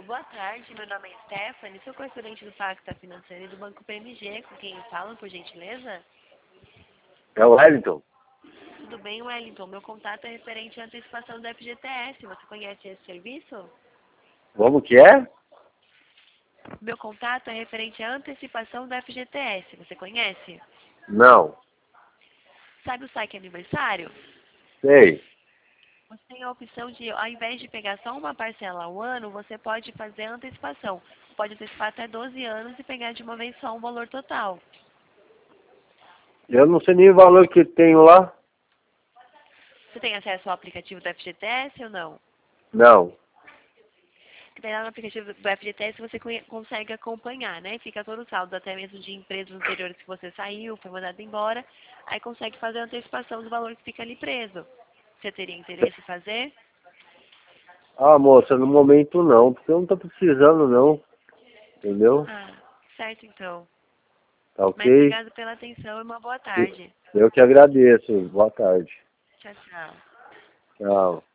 Boa tarde, meu nome é Stephanie, sou correspondente do Pacta Financeiro e do Banco PMG, com quem falam, por gentileza? É o Wellington. Tudo bem, Wellington? Meu contato é referente à antecipação do FGTS. Você conhece esse serviço? Como que é? Meu contato é referente à antecipação do FGTS. Você conhece? Não. Sabe o saque aniversário? Sei. Você tem a opção de, ao invés de pegar só uma parcela ao ano, você pode fazer a antecipação. Pode antecipar até 12 anos e pegar de uma vez só um valor total. Eu não sei nem o valor que tenho lá. Você tem acesso ao aplicativo do FGTS ou não? Não. Que daí lá no aplicativo do FGTS você consegue acompanhar, né? Fica todo o saldo, até mesmo de empresas anteriores que você saiu, foi mandado embora. Aí consegue fazer a antecipação do valor que fica ali preso. Você teria interesse em fazer? Ah, moça, no momento não, porque eu não tô precisando não. Entendeu? Ah, certo então. Tá Mas ok? obrigado pela atenção e uma boa tarde. Eu que agradeço. Boa tarde. Tchau, tchau. Tchau.